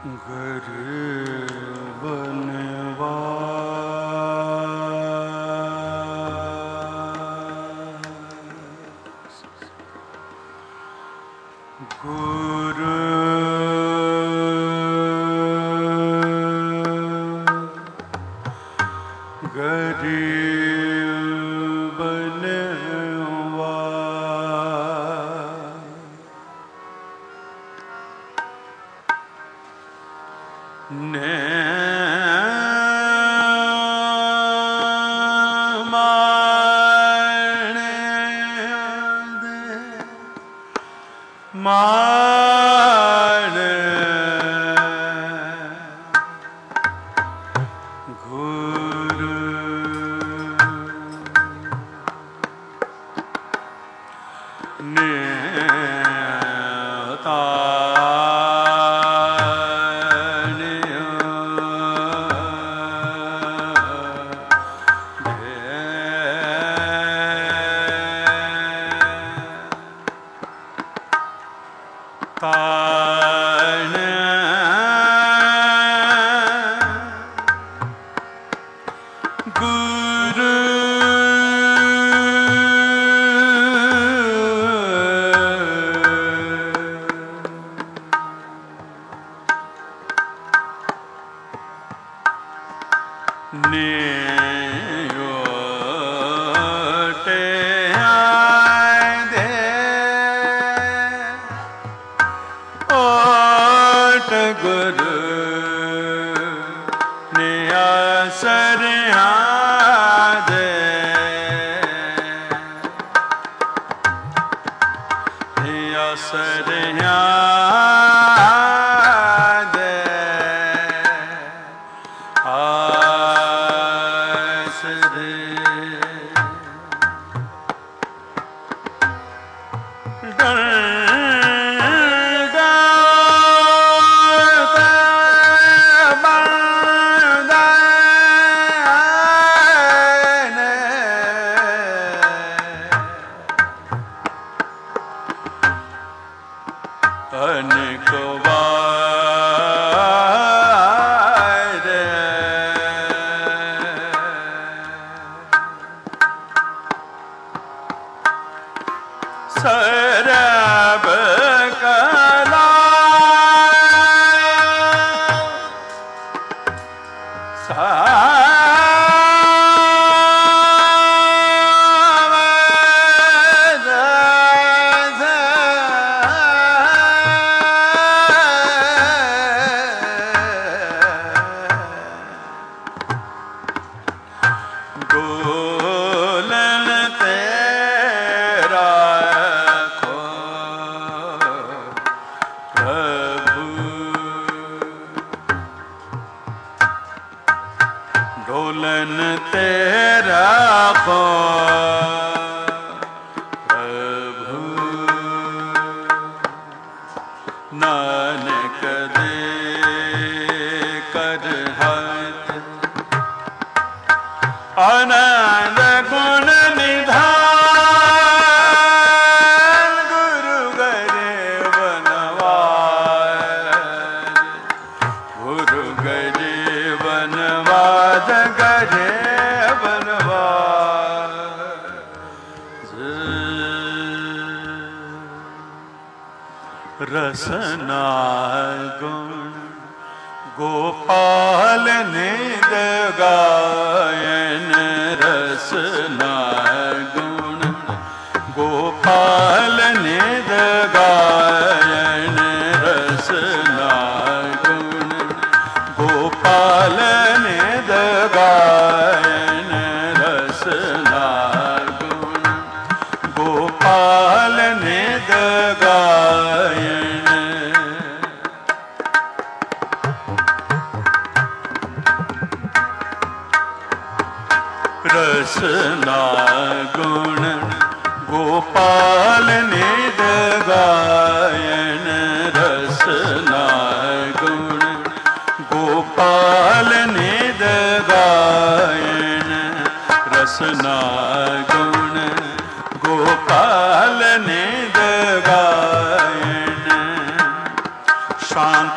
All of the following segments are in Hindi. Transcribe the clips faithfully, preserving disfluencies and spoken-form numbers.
शांत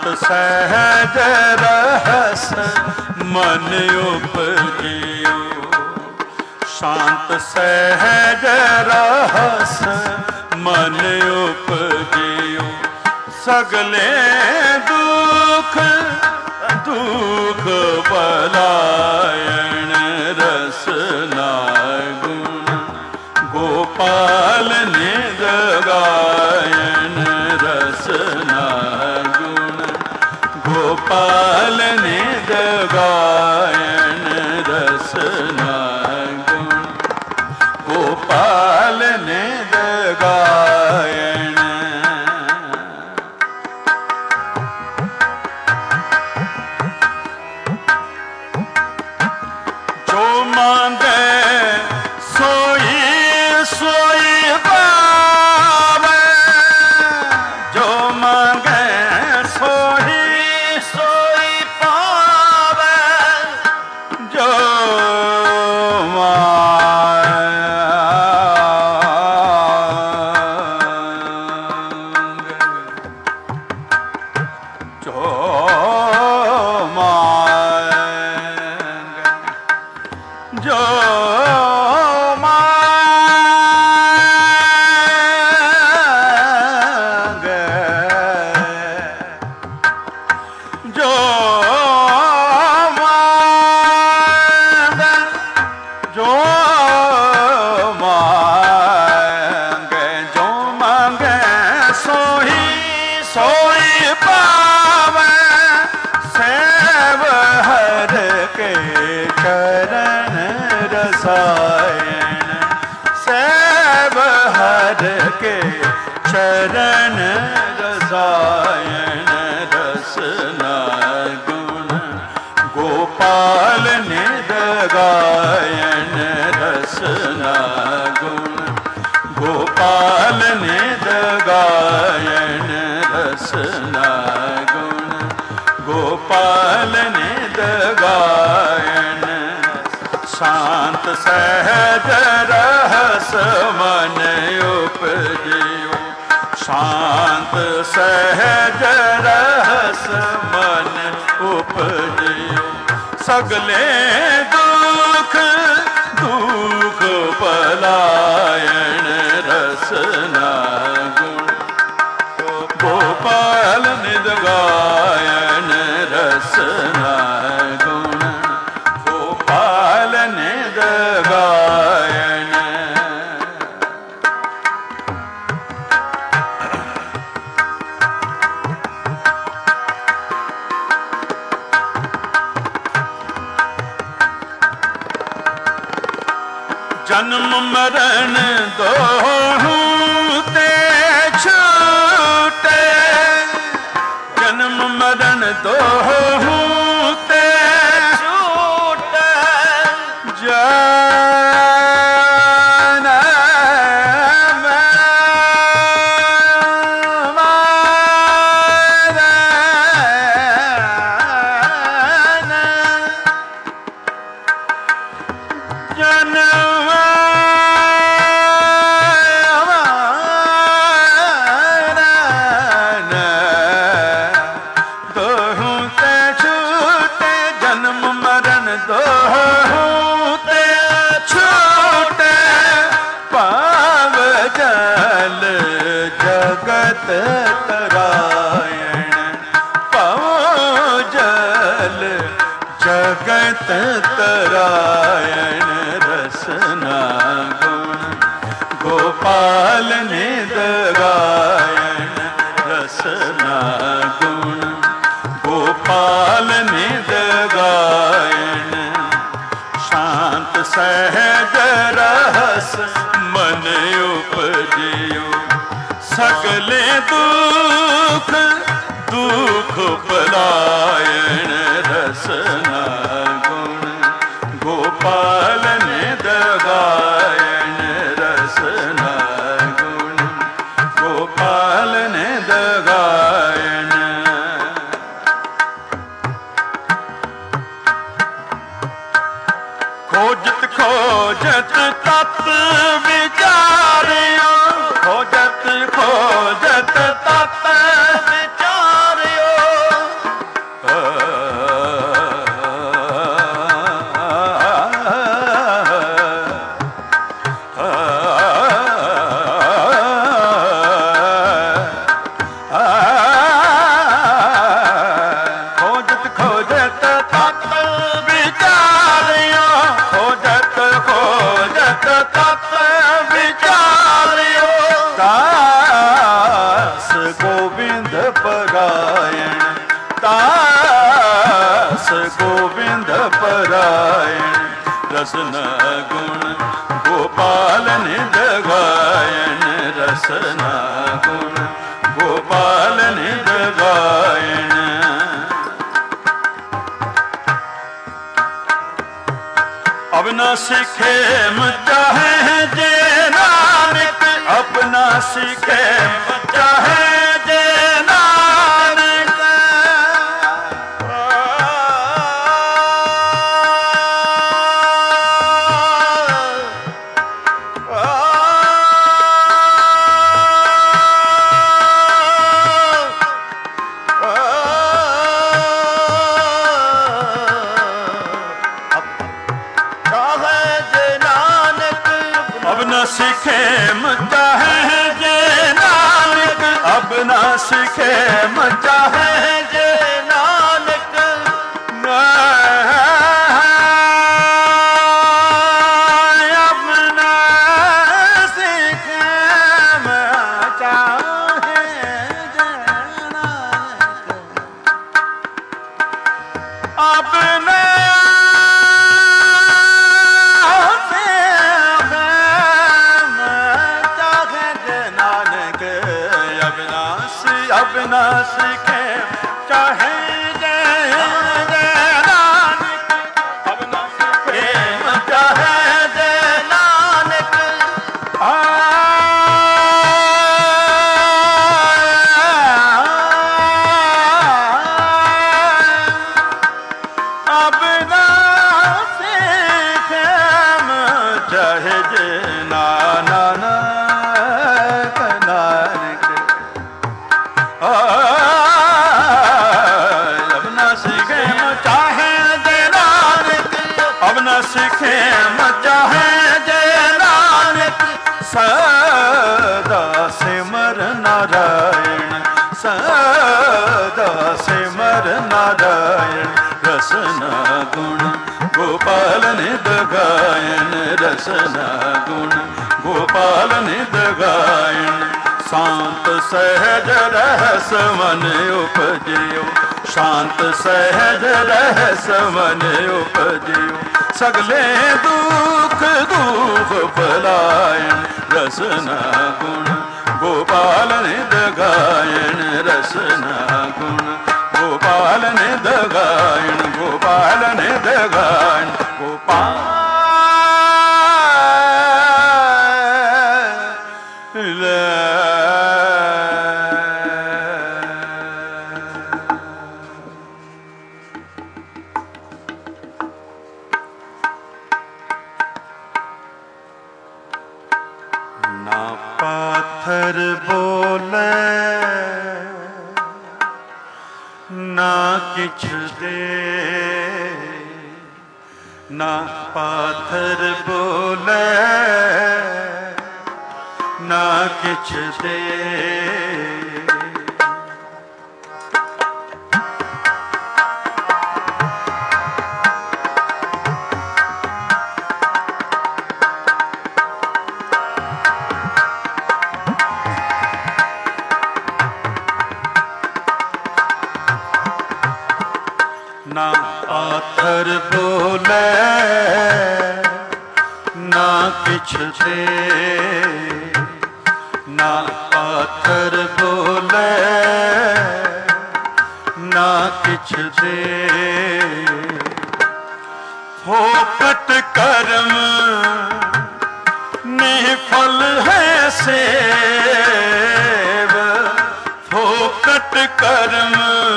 सहज रहस मन उपजियो, शांत सहज रहस मन उपजियो, सगले दुख दुख पलायन रसना गुण, गोपाल निज गायन रसना गुण, गोपाल निज गायन रसना गुण, गोपाल निज गायन। जो मांगे सोई सोई पावे, जो मांगे सोई सोई पावे, जो मांगे जो मांगे जो मांगे जो मांगे जो मांगे जो मांगे सोही सोई पावे, सेव हर के चरण रसायन, सेव हर के चरण रसायन रसना गुण, गोपाल निज गायन रसना गुण, गोपाल निज गायन रसना गुण, गोपाल निज गायन। शांत सहज रहस मन उपजियो, शांत सहज रहस मन उपजियो, सगले दुख दुख पलायन रसना गुण, गोपाल निज गायन रसना गुण, गोपाल निज गायन। जन्म मरण दोहूं ते छूटे, जन्म मरण दोहूं ते छूटे, जनम मरण जनम जगत तरायण, पाओ जल जगत तरायण रसना गुण, गोपाल निज गायन रसना गुण, गोपाल निज गायन। शांत सहज रहस मन उपजियो, सगले दुख दुख पलायन रसना गुण, गोपाल निज गायन रसना गुण, गोपाल निज गायन। खोजत खोजत तत विचारियो, खोजत खोजत तत विचारियो, गोविंद परायण रसना गुण गोपाल निध गायन रसना गुण गोपाल निध गायन अविनाशी खेम चाहे जे नानक अविनाशी खेम चाहे जे नानक खेम चाहे जे नानक अविनाशी खेम चाहे जे नानक अविनाशी खेम चाहे जे नानक अविनाशी अविनाशी खेम चाहे जय नानक अविनाशी खेम चाहे जय नानक अविनाशी खेम चाहे जय नानक नानक अविनाशी खेम चाहे जय नानक अविनाशी खेम चाहे जय नानक सदा सिमर नारायण सदा सिमर नारायण रसना गुण गोपाल निध गायन रसना गुण गोपाल निध गायन शांत सहज रहस मन उपजियो शांत सहज रहस मन उपजियो सगले दुख दुख पलायन रसना गुण गोपाल निध गायन रसना गुण गोपाल निध गायन गोपाल निध गायन गोपाल ना पाथर बोले ना किछ दे ना पाथर बोले ना किछ दे ना पाथर बोले ना किछ दे ना पाथर बोले ना किछ दे फोकट कर्म निफल है सेव फोकट कर्म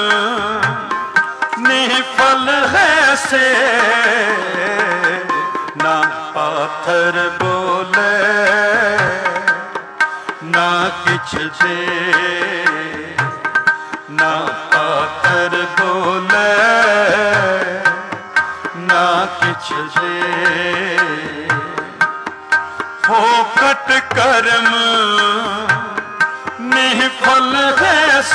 निफल है से ना पाथर बोले ना किछ दे ना पाथर बोले ना किछ दे फोकट कर्म निफल है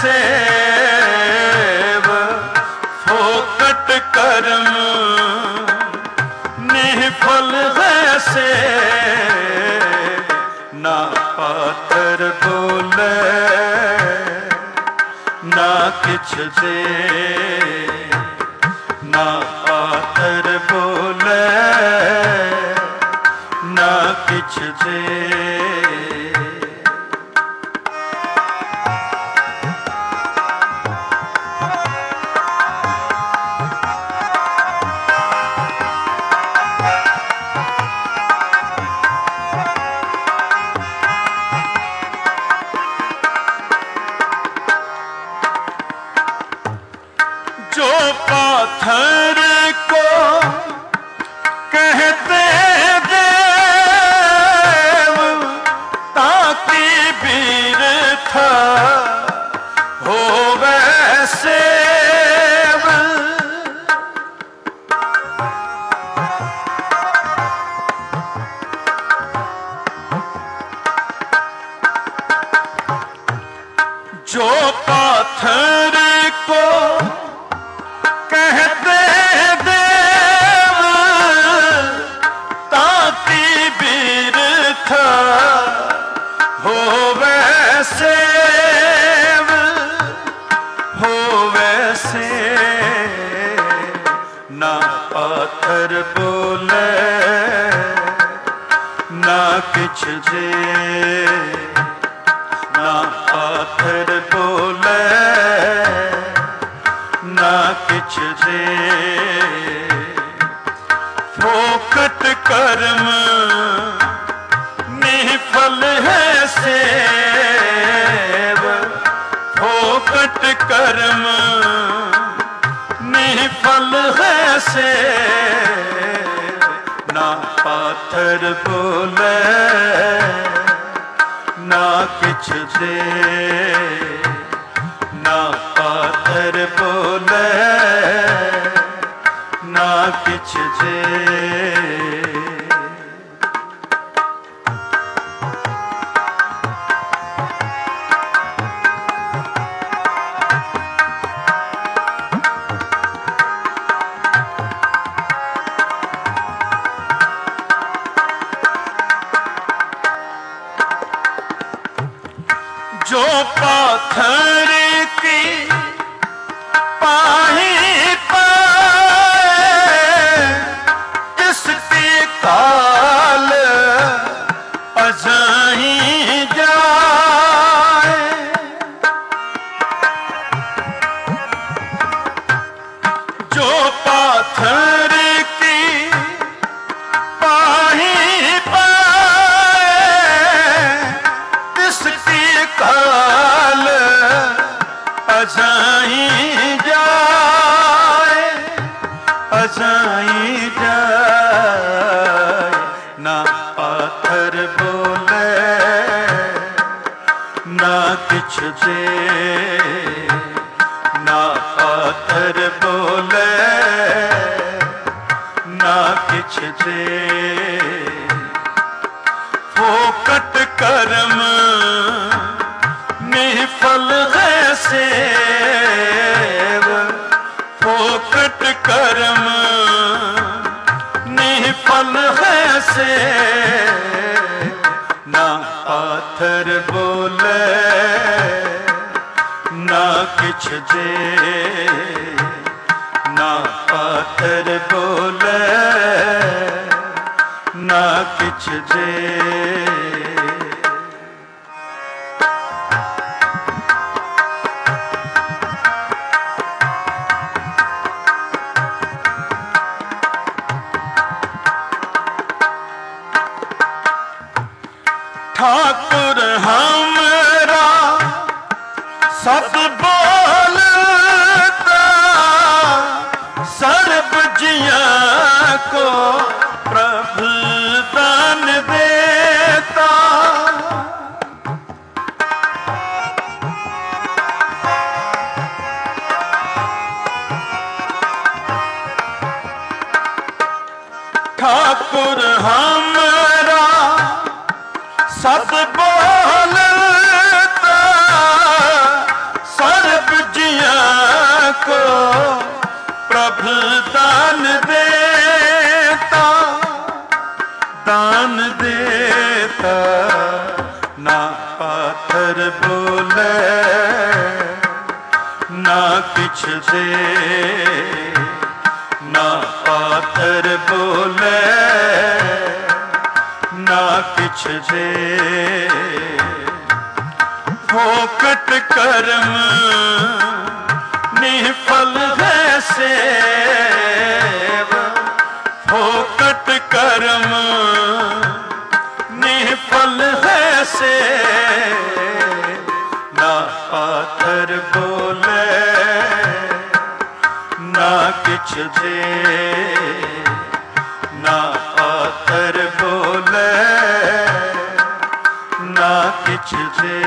सेव फोकट कर्म निफल है से ना पाथर बोले ना किछ दे ना किछ दे। जो पाथर को कहते देव ताकि वीर था हो वैसे जो पाथर को कहते देव ताकि वीर था हो वैसे हो वैसे ना पाथर बोले ना किछ दे। ना पाथर बोले ना किछ दे। फोकट कर्म निफल है सेव। फोकट कर्म निफल है सेव। ना पाथर बोले ना किछ दे। ना पाथर बोले ना किछ दे। जो पाथर की पाही पाए किसकी काल अजाही जाए। जो पाथर की पाही पाए किसकी काल अजाई जाए अजाई जाए। ना पाथर बोले ना किछ दे। ना पाथर बोले ना किछ दे। फोकट कर्म निफल है सेव। फोकट कर्म निफल है सेव। ना पाथर बोले ना किछ दे। ना पाथर बोले ना किछ दे। ठाकुर हमरा सब बोलता सर्ब जिया को प्रभु दान देता। ठाकुर हमरा सब बोलता सर्ब जिया को प्रभु दान देता। दान देता ना पाथर बोले ना किछ दे। ना पाथर बोले ना किछ दे फोकट कर्म निफल है सेव फोकट कर्म निफल है से ना पाथर बोले ना किछ दे ना पाथर बोले ना किछ दे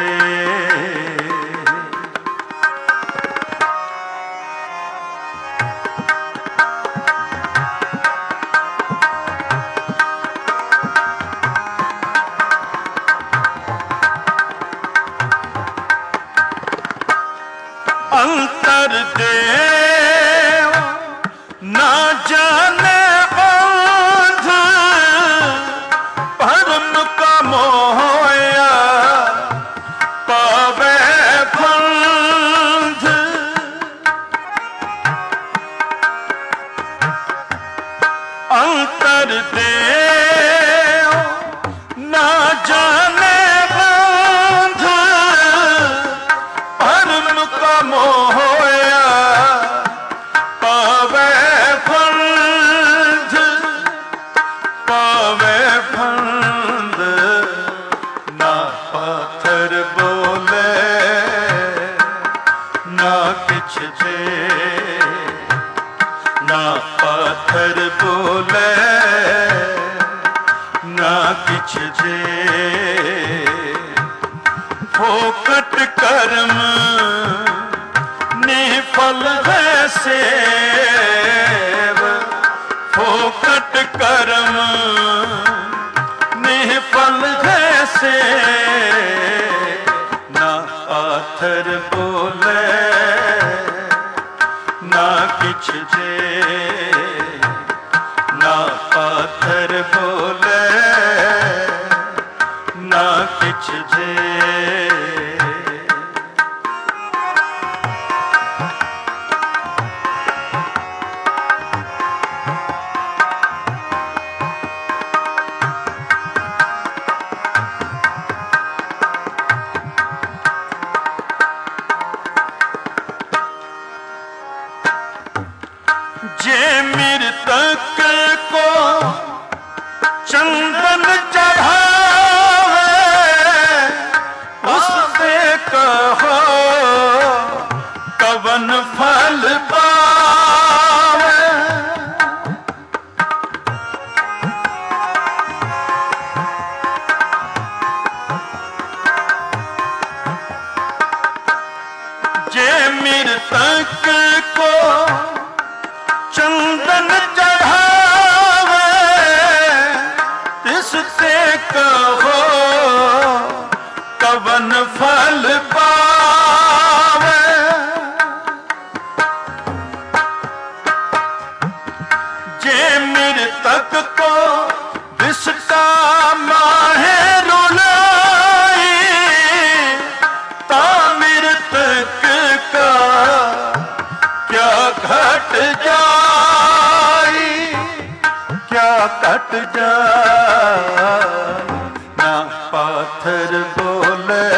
अंतर देव ना जाने अंध परम का मोया पावे बंध अंतर देव ना जाने बंध परम का मोया पावे फंद पावे फंद ना पाथर बोले ना किछ दे ना पाथर बोले ना किछ दे फोकट कर्म निफल है सेव फोकट कर्म निफल है से ना पाथर बोले ना किछ दे ना पाथर बोले ना किछ दे जे मृतक को चंदन चढ़ावे उससे कहो कवन फल पावे जे मृतक को चंदन चढ़ावे तिससे कहो कवन फल पावे जे मृतक को विषका माहे रुलाई ता मृतक का क्या घट जाई क्या कट जाए ना पाथर बोले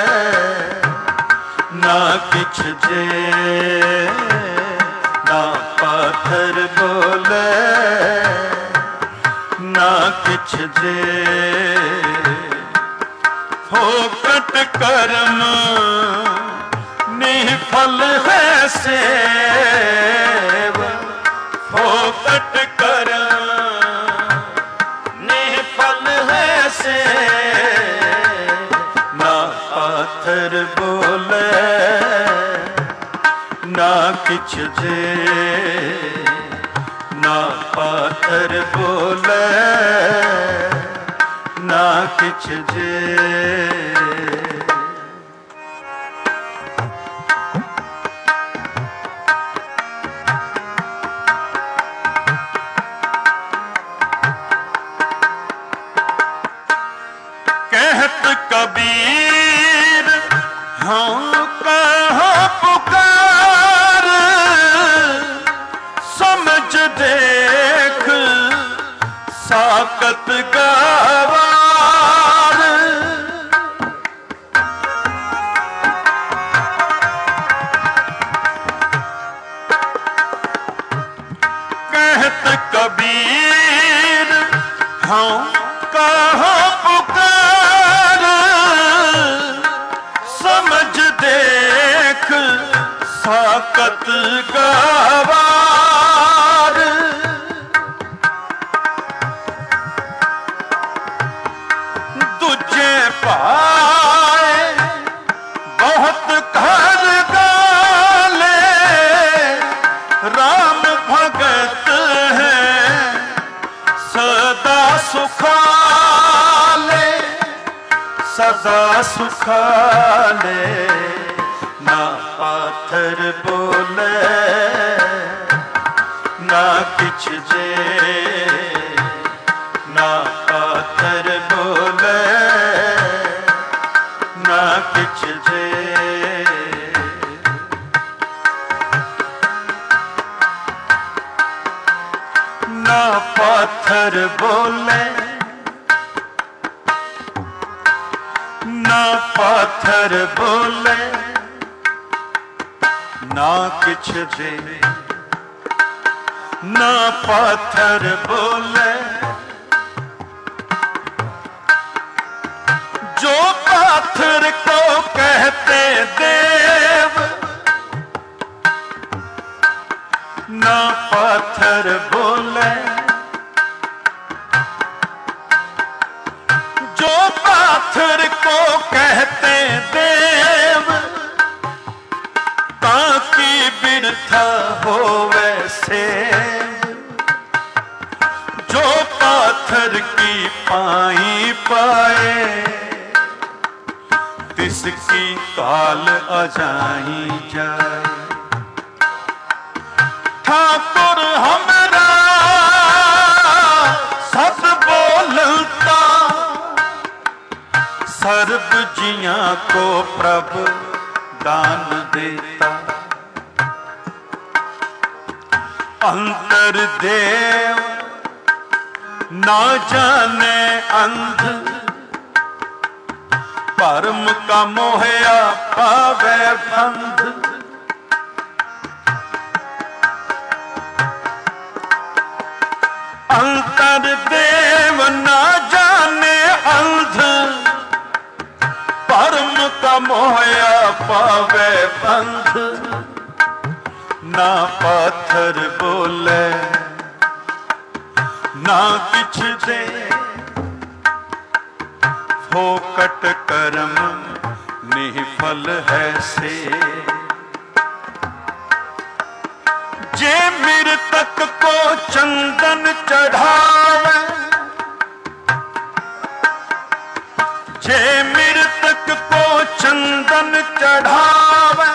ना किछ दे ना पाथर बोले ना किछ दे फोकट कर्म निफल है सेव फोकट कर्म निफल है से ना पाथर बोले ना किछ दे ना पाथर बोले ना किछ दे कबीर हाँ कहाँ पुकार समझ देख साकत गवार साकत गवार दूजे पाए बहुत घर गाले राम भगत है सदा सुखाले सदा सुखाले ना पाथर बोले ना किछ जे ना पाथर बोले ना किछ जे ना पाथर बोले ना पाथर बोले ना किछ दे ना पाथर बोले जो पाथर को कहते देव ना पाथर बोले जो पाथर को कहते देव ताकि बिरथा हो वैसे जो पाथर की पाई पाए तिसकी काल अजाई जाए ठाकुर हमरा सत बोलता सर्व जिया को प्रभु दान देता अंतर देव ना जाने अंध परम का मोहया पावे बंध अंतर देव ना जाने अंध परम का मोहया पावे बंध ना पाथर बोले ना किछ दे फोकट कर्म निफल है से जे मृतक को चंदन चढ़ावे जे मृतक को चंदन चढ़ावे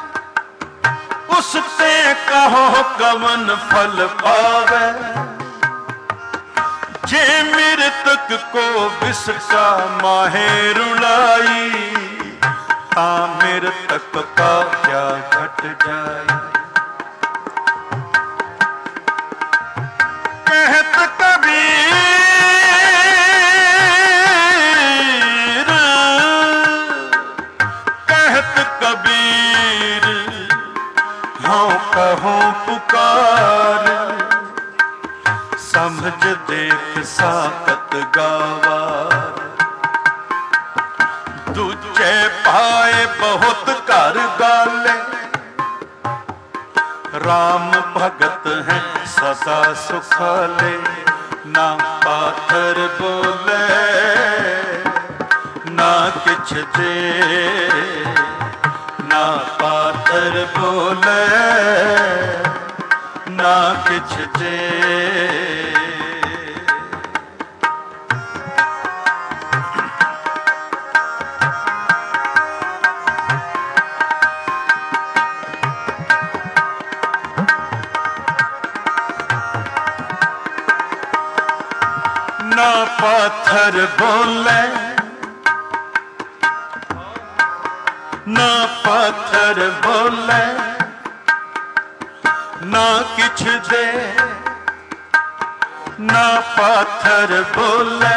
उससे कहो कवन फल पावे जे मृतक को विष का माहे रुलाई ता मृतक का क्या घट जाए कहत कबीर कहत कबीर हाँ कहूँ पुकार समझ देख साकत गावार दूजे पाए बहुत कर गाले राम भगत हैं सदा सुखाले ना पाथर बोले ना किछ दे ना पाथर बोले ना किछ दे ना पाथर बोले ना पाथर बोले ना किछ दे ना पाथर बोले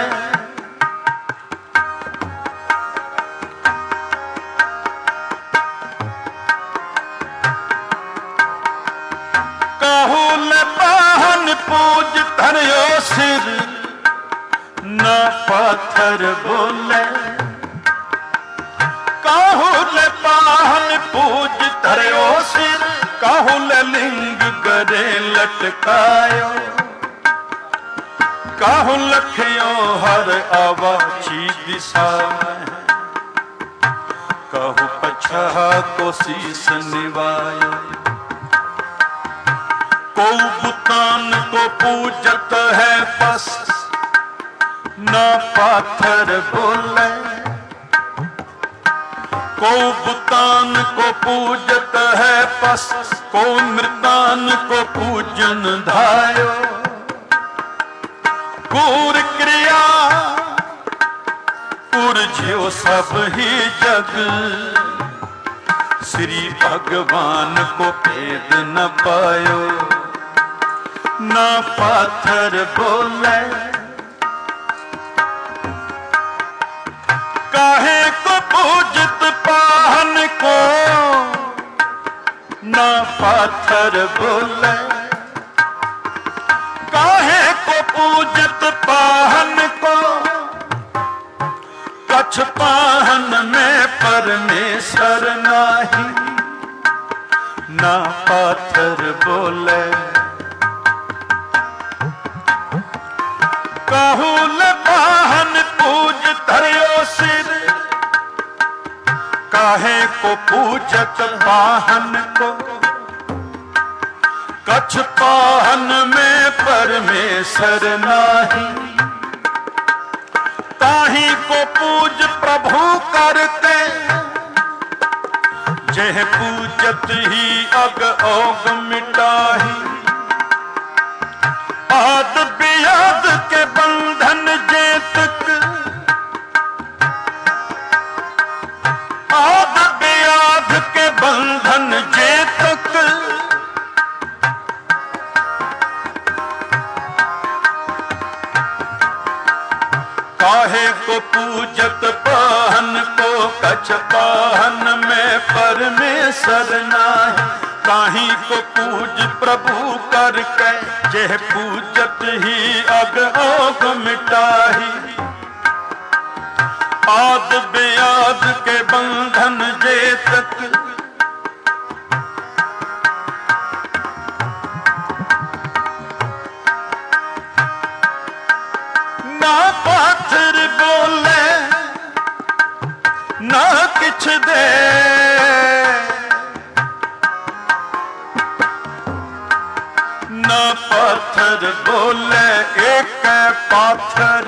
कहूल पाहन पूज धरियो सिर ना पाथर बोले काहुल पाहन पूज धरियो सिर मटकायो। काहू लखियो हर आवाची दिशा में, कहू पछा को शीस निवायो। को बुतान को पूजत है बस न पाथर बोले। को बुतान को पूजत है बस को मृतान को पूजन धायो। कूर क्रिया पुरझियो सब ही जग, श्री भगवान को भेद न पायो। न पाथर बोले काहे को पूजित पाहन को, न पाथर बोले काहे को पूजित पाहन को। कछ पाहन में परमेश्वर नाही, न पाथर बोले काहूल पाहन पूज धर्यो सिर। काहे को पूजत पाहन को, कछ पाहन में परमेश्वर नाही। ताही को पूज प्रभु करते, जह पूजत ही अग ओग मिटाही। आद बियाद के बंधन जेतक, आद बियाद के बंधन जेतक। काहे को पूजत पाहन को, कछ पाहन में परमेश्वर नाही। काहीं को पूज प्रभु करके, जह पूजत ही अग ओग मिटाही। आद बेआद के बंधन जेतक, ना पाथर बोले ना किछ दे। न पाथर बोले एक पाथर,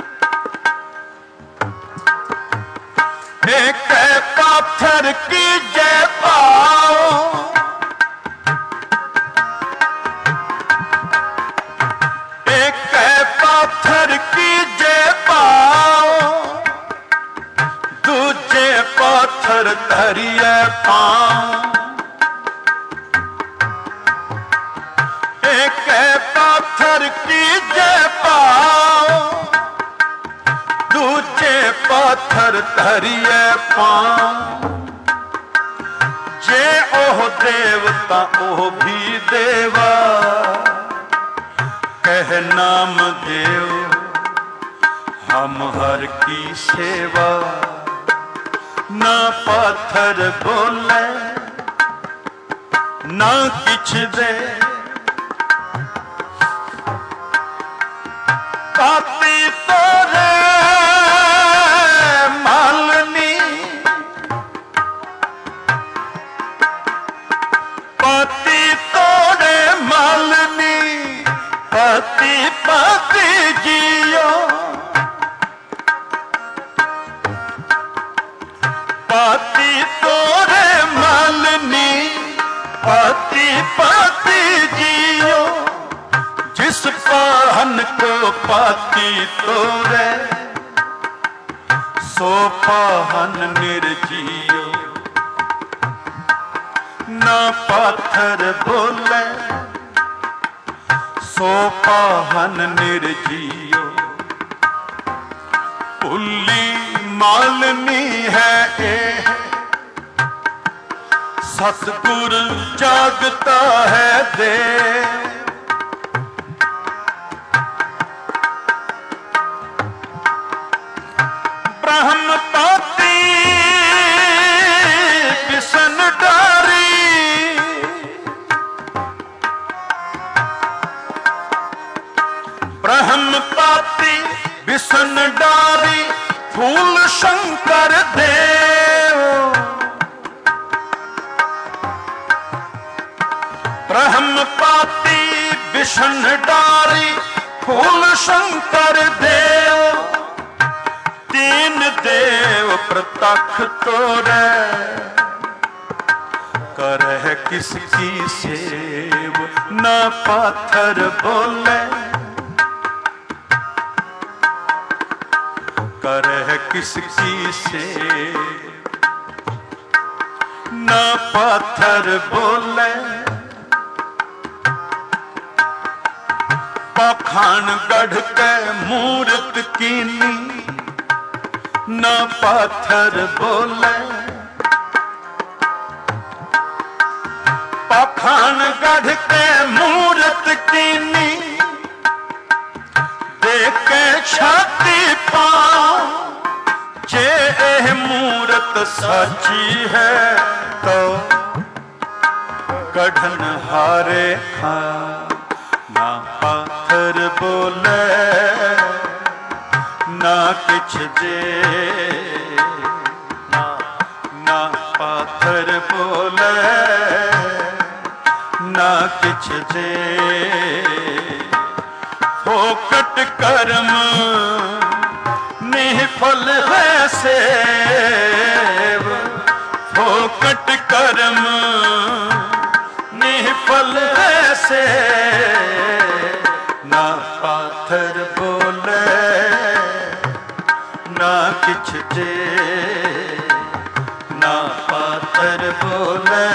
एक पाथर की जय पाओ। एक पाथर की जय पाओ, दूजे पाथर धरिए पाओ। एक पाथर की जय पाओ, दूजे पाथर धरिए पाओ। जे ओह देवता ओह भी देवा, कह नाम देव हम हर की सेवा। ना पाथर बोले ना किछ दे, पाती तोरे मालनी। पाती तोरे मालनी, पाती पाती जियो। पाती तोरे मालनी, पाती पाती जियो। जिस पाहन को पाती तोरे, सो पाहन निर्जियो। ना पाथर बोले सो पाहन निर्जियो। पुल्ली मालनी है ए, सतगुर जागता है दे। ब्रह्म पाती बिसन डारी, ब्रह्म पाती विष्णु डारी फूल शंकर देव, तीन देव प्रतख तोरे, करह किसकी सेव न पाथर बोले, करह किसकी सेव न पाथर बोले। पाखंड गढ़ के मूर्त कीनी न पाथर बोले, पाखंड गढ़ के मूर्त कीनी देखे छाती पांव, जे एह मूर्त सच्ची है तो गढ़न हारे खा, ना पाथर बोले ना किछ दे, ना ना पाथर बोले ना किछ दे। फोकट कर्म निफल है सेव, फोकट कर्म निफल है सेव, ना पाथर बोले ना किछ दे, ना पाथर बोले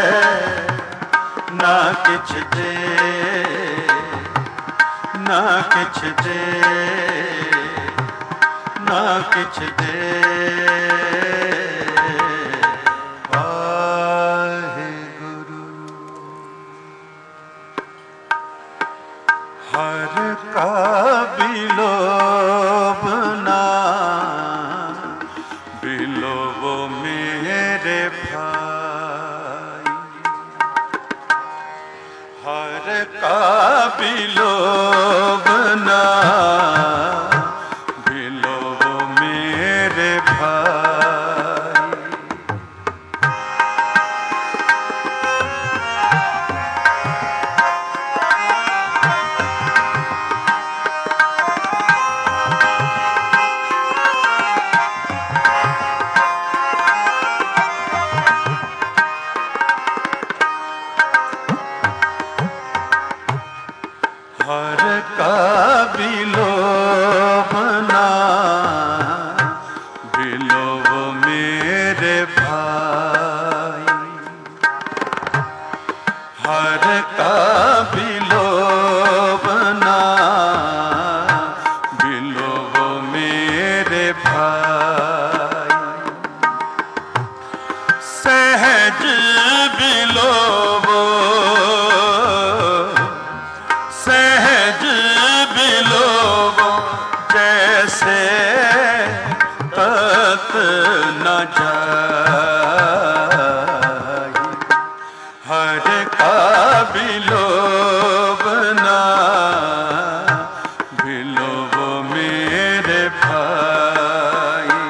ना किछ दे, ना किछ दे, ना किछ दे। वाहेगुरु। हर का बिलोब ना बिलोब मेरे भाई, हर का बिलोब ना बिलोब मेरे भाई। हर का बिलोब ना बिलोब मेरे भाई, हर का बिलोब ना बिलोब मेरे भाई। सहज बिलोबो सहज बिलोबो जैसे तत न जाई, हर का बिलोब ना बिलोब मेरे भाई,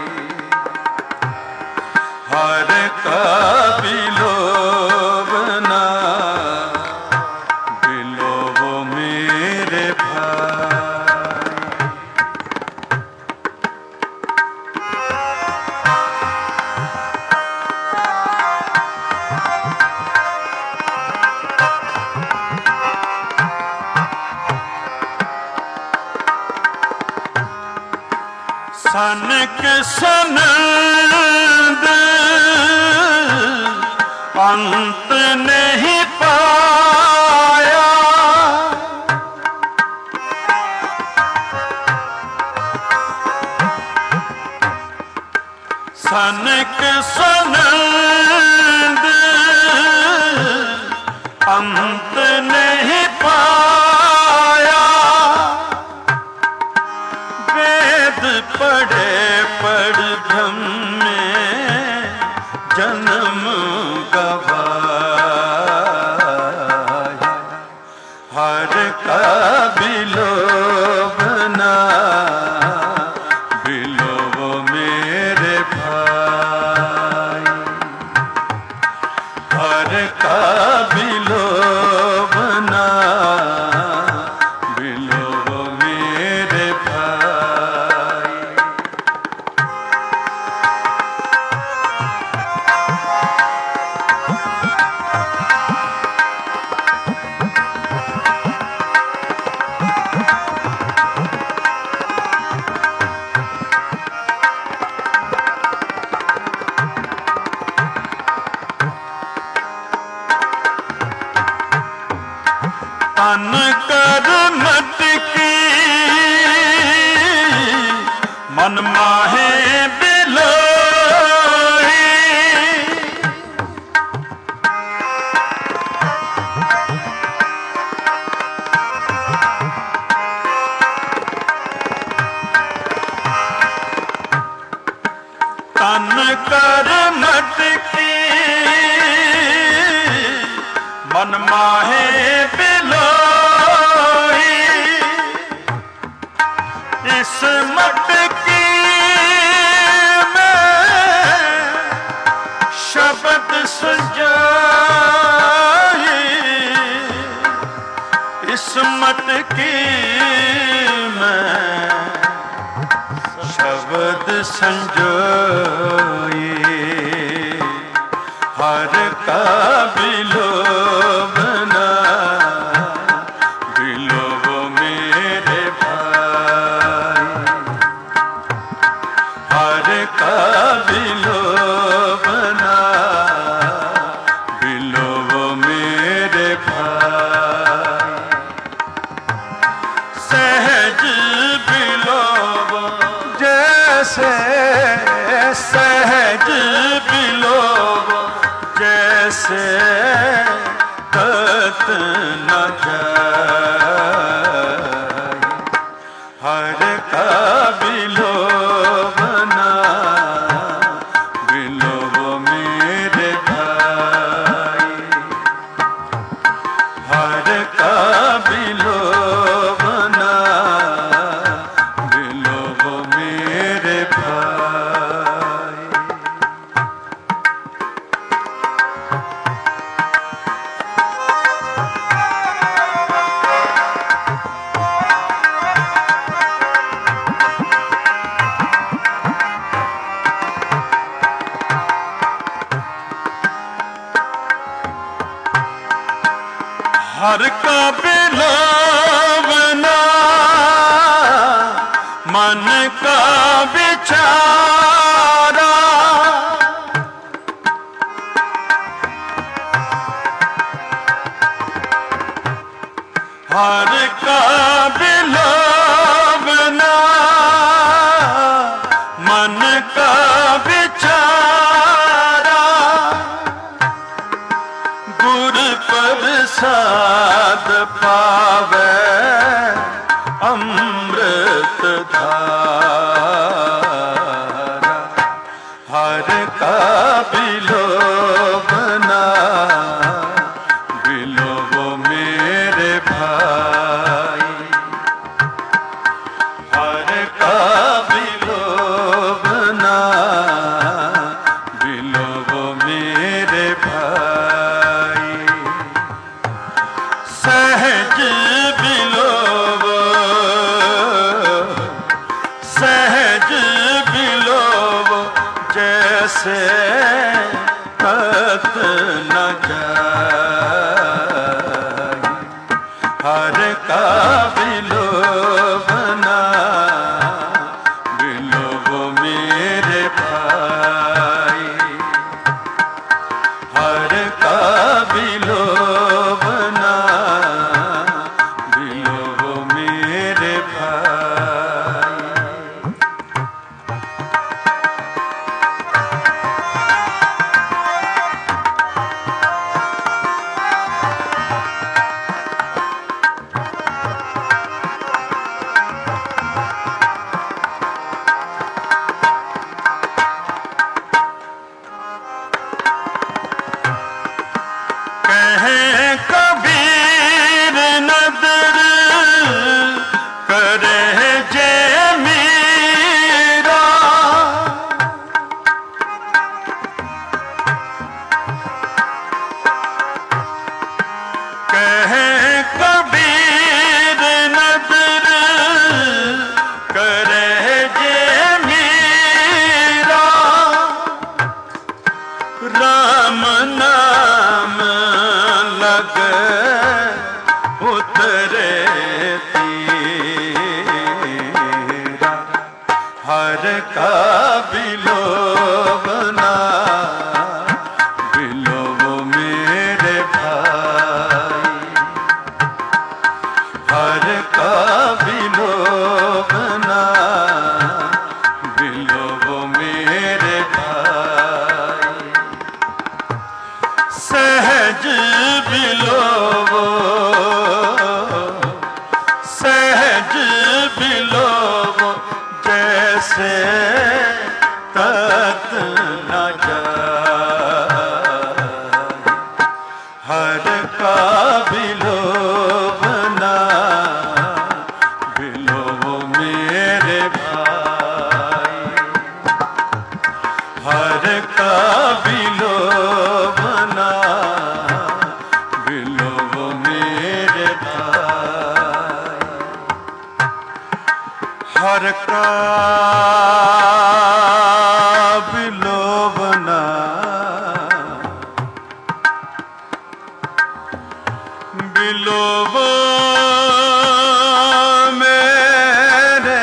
हर का बिलोब ना बिलोब मेरे भाई। सनक सनंद अंत नहीं पाया, सनक सनंद अंत नहीं पाया, वेद पढ़े पढ़ भ्रम में जन्म गवाया, हर का बिलोब ना बिलोब मेरे भाई, हर का बिलोब तन कर मटकी मन माहे बिलोई। तन कर मटकी मन माहे बिलोई। इस मटकी में शब्द सजाई। इस मटकी में शब्द संजोई। हर का बिलोवना बिलोव मेरे भाई। हर का बिलोवना बिलोव मेरे भाई। सहज बिलोव जैसे सहज बिलोव जैसे तत न जाए। हर का बिलोवना बिलोव मेरे भाई। हर का बिलोवना बिलोव मेरे भाई। हर का बिलोवना मन का विचारा। हर का बिलोवना मन का विचारा। गुर प्रसाद पावे अमृत धारा। हर का बिलोवना बिलोव मेरे भाई। हर का बिलोवना बिलोव मेरे भाई। सहज बिलोव सहज बिलोव जैसे तत न जाए। हर का बिलोवना बिलोव मेरे भाई। हर का बिलोवना बिलोव मेरे भाई। कबीर नदर करे जय मीरा। कहे कबीर नदर करे जय मीरा। राम नाम लग उतरे तीरा। हर का बिलोवना बिलोव मेरे भाई। सहज बिलोवो, सहज बिलोवो, जैसे तत न जाए। हर का बिलोव ना बिलोवो मेरे भाई। हर का बिलोव ना बिलोवो मेरे भाई। हर का बिलोव ना बिलोवो मेरे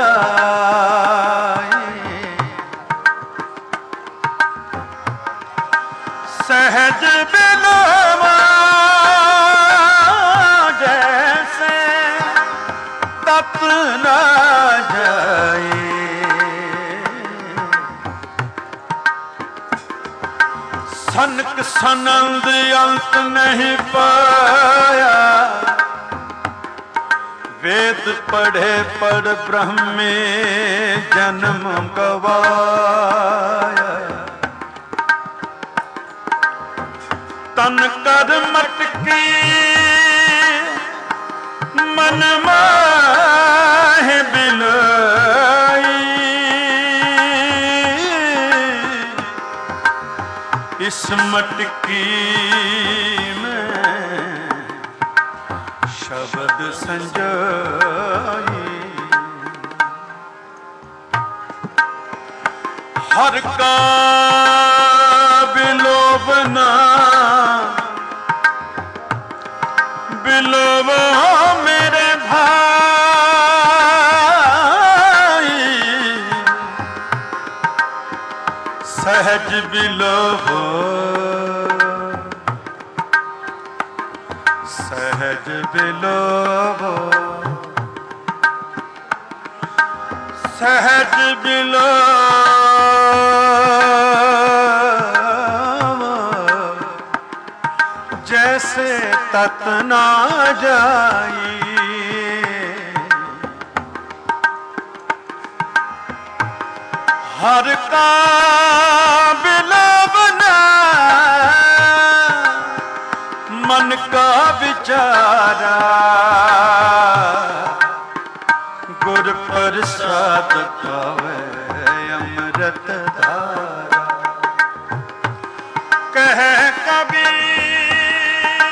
भाई। सहज बिलोवा जैसे तप न जाए। सनक सनंद अंत नहीं पाया, वेद पढ़े पढ़ ब्रह्म में जन्म गवाया। तन कर मटकी मन माहे बिलोई। इस मटकी में शब्द संजोई। हर का बिलोव ना बिलोवो मेरे भाई। सहज बिलोवो, सहज बिलोवो, सहज बिलोवो, जैसे तत ना जाई। हर का बिलोव ना मन का विचारा। गुर प्रसाद पावे अमृत धारा। कह कबीर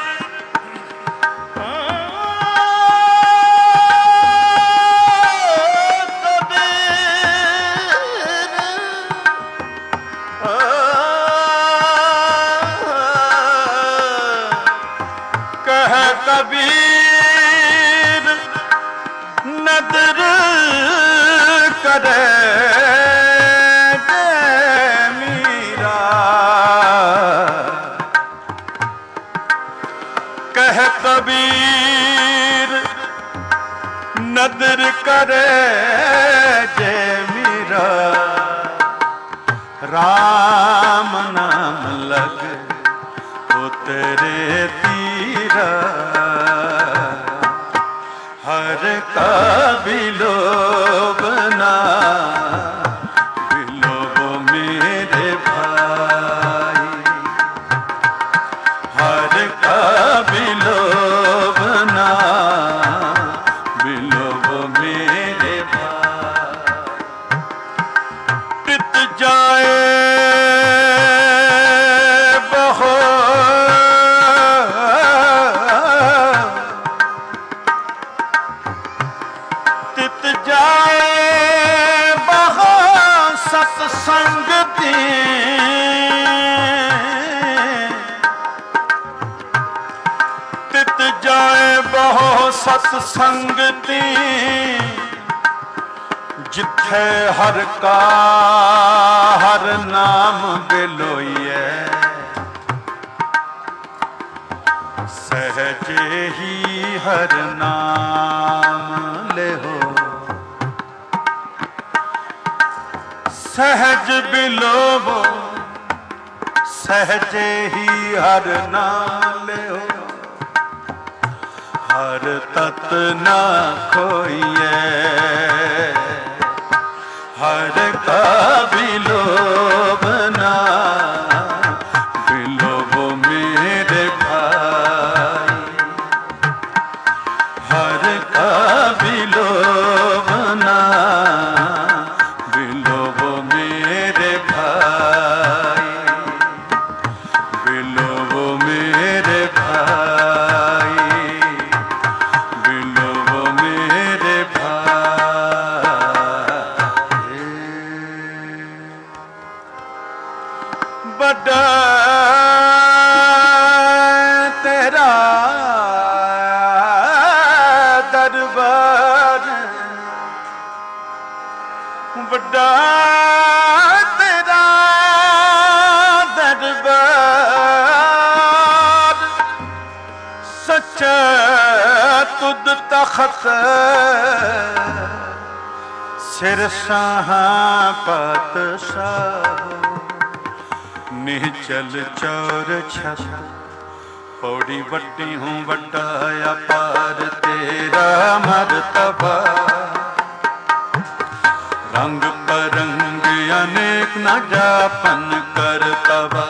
कह कबीर नदर करे मीरा। कह कबीर नदर करे जे मीरा। राम नाम लग वो तेरे तीरा। हर का बिलोव ना बिलोवो मेरे भाई। हर का बिलोव ना बिलोवो मेरे भाई। तित जाए बहो तित जाए बहो सत्संगति। तित जाए बहो सत्संगति। जिथे हर का हर नाम बिलोइए। सहज ही हर नाम ले हो। सहज बिलोवो सहजे ही हर नाम लियो, हर तत ना खोइए, हर का विलोभ ना विलोभ मेरे भाई, हर का विलोभ ना विलोभ मेरे भाई, विलोभ मेरे भाई, विलोभ मेरे भाई। बड़ा तेरा दरबार, बड़ा तेरा दरबार, सच्चा तुद तखत सिर शाहां पातशाह, निचल चौर छत पौड़ी वड्डी हूँ वड्डा अपार तेरा मर्तबा, रंग परंग अनेक न जापन करतबा,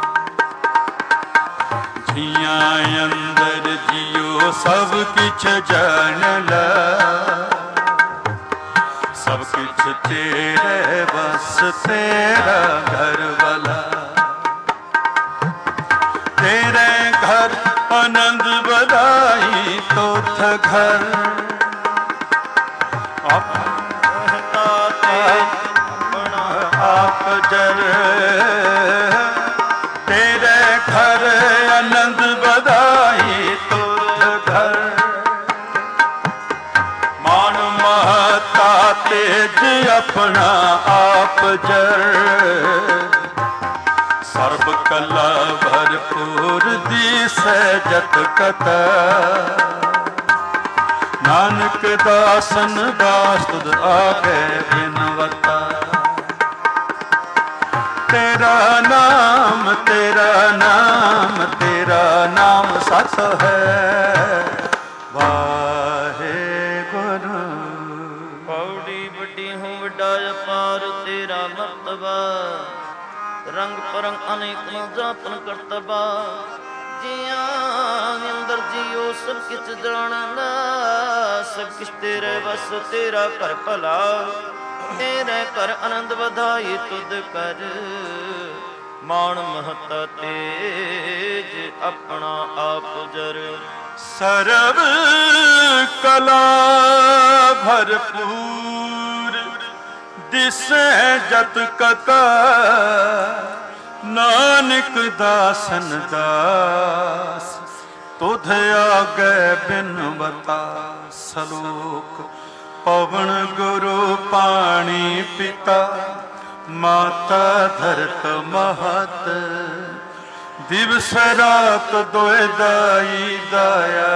जियां अंदर जियो सब किछ जान ला, सब किछ तेरे बस तेरा घर वाला, तेरे घर आनंद बधाई तोथ घर, अपना अपना आप जर, तेरे घर आनंद बधाई तोथ घर, मान महता तेज अपना आप जर, सर्ब कला भरपूर दिसै जत कथा, नानक दासन दासुद आगे बिनवता, तेरा नाम तेरा नाम तेरा नाम सत है, वाहे गुरु। पौड़ी बड़ी हूँ वड्डा अपार तेरा मर्तबा, रंग परंग अनेक न जापन करतबा, जियां अंदर जियो सब किछ जानना, सब किछ तेरे बस तेरा घर भला, तेरे घर आनंद बधाई तुद कर, मान महता तेज अपना आप जर, सरब कला भरपूर दिसै जत कथा, नानक दासन दास तुध आगे बिनवता, सलोक पवन गुरु पाणी पिता, माता धरत महत, दिवस रात दोए दाई दाया,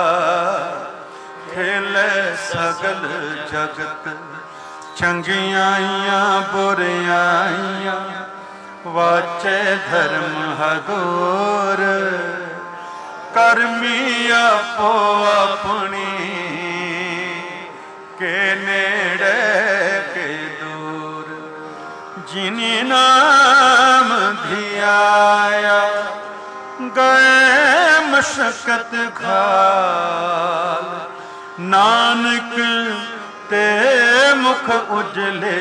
खेले सगल जगत, चंगियाइयां बुरियाइयां, वाचे धर्म हदूर, करमी आपो अपनी, के नेड़े के दूर, जिनी नाम धियाया, गए मशक्कत घाल, नानक ते मुख उजले,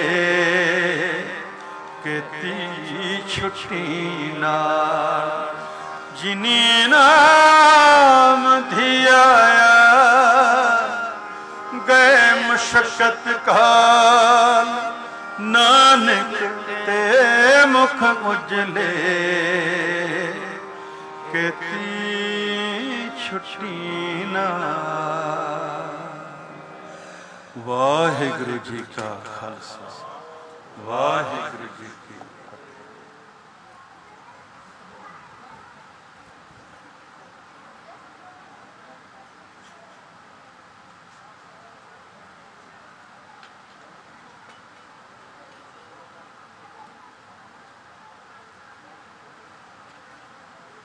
केती छुट्टी नाल, जिनी नाम धियाया, गए मशक्कत घाल, नानक ते मुख उजले, केती छुट्टी नाल। वाहिगुरु जी का खालसा, वाहिगुरु जी की